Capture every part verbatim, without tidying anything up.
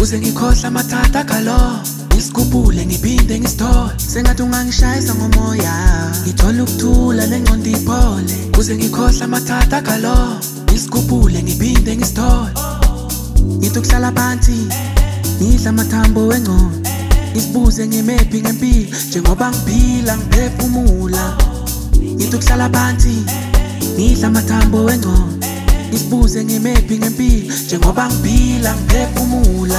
kuze ngikhohle amathatha galo. Ngisikhuphule ngiphinde ngisithole, sengathi ungangishayisa ngomoya. Ngithola ukuthula nengqondo iphole, kuze ngikhohle amathatha galo. Ngisikhuphule ngiphinde ngisithole, ngithi ukuhlala phansi ngidla amathambo wengqondo. Ngisibuze ngimephi ngempilo njengoba ngiphila ngiphefumula. Ngithi ukuhlala phansi ngidla amathambo wengqondo. Ngisibuze ngimephi ngempilo njengoba ngiphila ngiphefumula.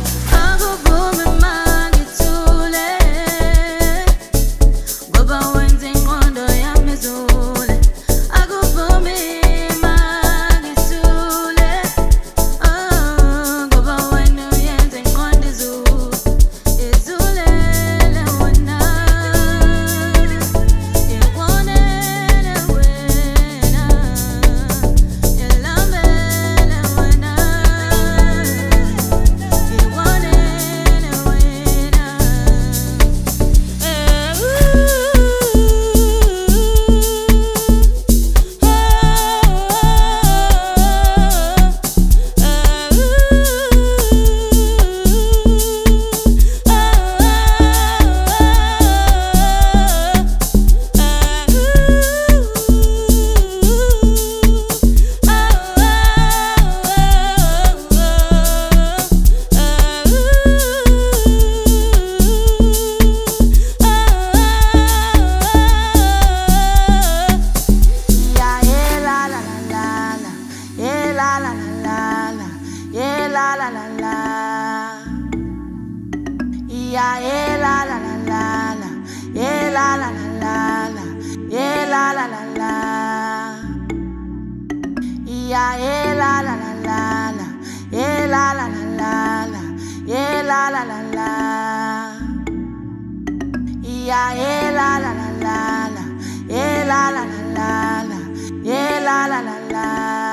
Yeah, yeah, la la la la la, yeah, la la la la la, yeah, la la la la, yeah, yeah, la la la la la, yeah, la la la la la, yeah, la la la la, yeah, yeah, la la la la la, yeah, la la la la la, yeah, la la la la.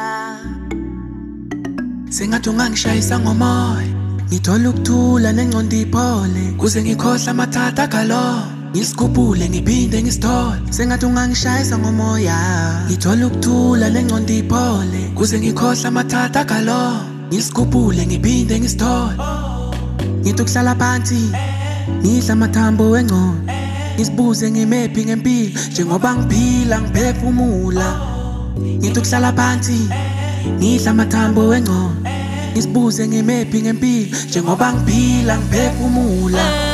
Sengathi ungangishayisa ngomoya, ngithola ukuthula nengqondo iphole, kuze ngikhohle amathatha galo. Ngisikhuphule ngiphinde ngisithole, sengathi ungangishayisa ngomoya. Ngithola ukuthula nengqondo iphole, kuze ngikhohle amathatha galo. Ngisikhuphule ngiphinde ngisithole, ngithi ukuhlala phansi ngidla amathambo wengqondo. Ngisibuze ngimephi ngempilo njengoba ngiphila ngiphefumula. Ngithi ukuhlala phansi ngidla amathambo wengqondo. Ngisibuze ngimephi ngempilo njengoba ngiphila ngiphefumula.